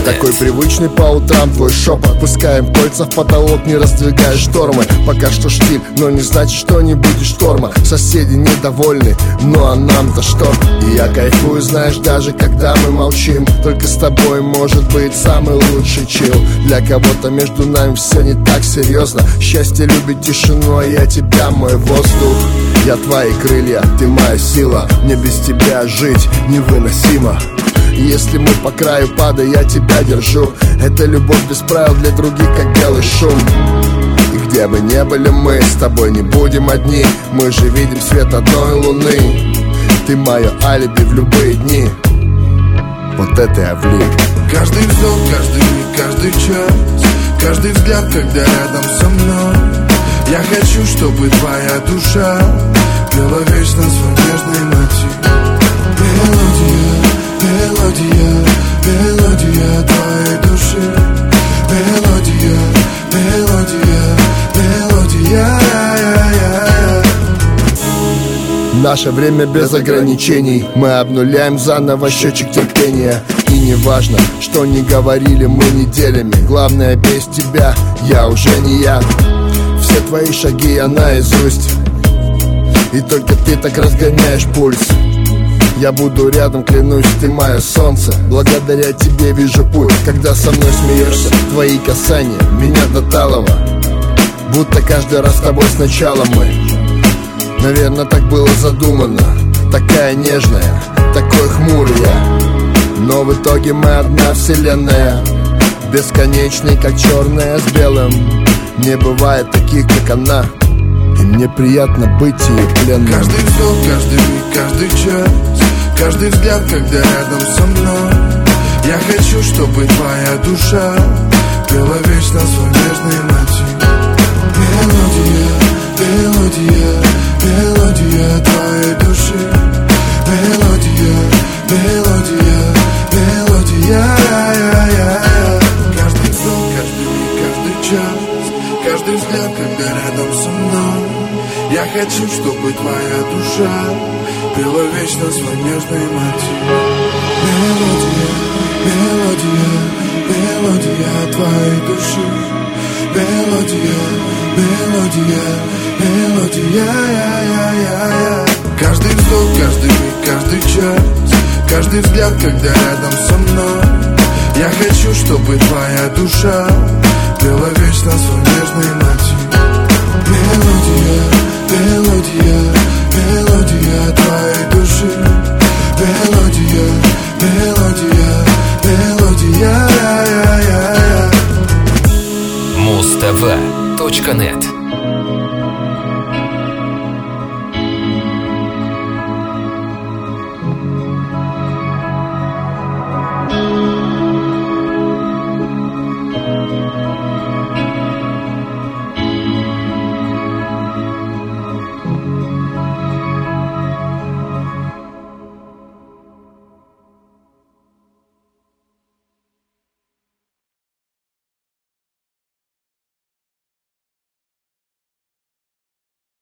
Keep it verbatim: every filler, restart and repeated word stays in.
Такой привычный по утрам твой шепот. Пускаем кольца в потолок, не раздвигая штормы. Пока что штиль, но не значит, что не будет шторма. Соседи недовольны, ну а нам-то что? И я кайфую, знаешь, даже когда мы молчим. Только с тобой может быть самый лучший чил. Для кого-то между нами все не так серьезно. Счастье любит тишину, а я тебя, мой воздух. Я твои крылья, ты моя сила. Мне без тебя жить невыносимо. Если мы по краю пада, я тебя держу. Это любовь без правил для других, как белый шум. И где бы не были мы, с тобой не будем одни. Мы же видим свет одной луны. Ты мое алиби в любые дни. Вот это я влип. Каждый вздох, каждый миг, каждый час, каждый взгляд, когда рядом со мной. Я хочу, чтобы твоя душа пела вечно свой нежный мотив. Мелодия, мелодия, мелодия твоей души. Мелодия, мелодия, мелодия. Наше время без ограничений. Мы обнуляем заново счетчик терпения. И не важно, что не говорили мы неделями. Главное, без тебя я уже не я. Все твои шаги я наизусть. И только ты так разгоняешь пульс. Я буду рядом, клянусь, ты мое солнце. Благодаря тебе вижу путь. Когда со мной смеешься, твои касания меня до талого. Будто каждый раз с тобой сначала мы. Наверное, так было задумано. Такая нежная, такой хмурый я. Но в итоге мы одна вселенная. Бесконечный, как черная с белым. Не бывает таких, как она. И мне приятно быть ее пленным. Каждый вздох, каждый миг, каждый час, каждый взгляд, когда рядом со мной. Я хочу, чтобы твоя душа пела вечно свой нежный мотив. Мелодия, мелодия, мелодия твоей души. Мелодия, мелодия, мелодия. Каждый вздох, каждый миг, каждый час, каждый взгляд, когда рядом со мной. Я хочу, чтобы твоя душа пела вечно свой нежный мотив. Мелодия, мелодия, мелодия твоей души. Мелодия, мелодия, мелодия. Каждый вздох, каждый миг, каждый час, каждый взгляд, когда рядом со мной. Я хочу, чтобы твоя душа пела вечно свой нежный мотив.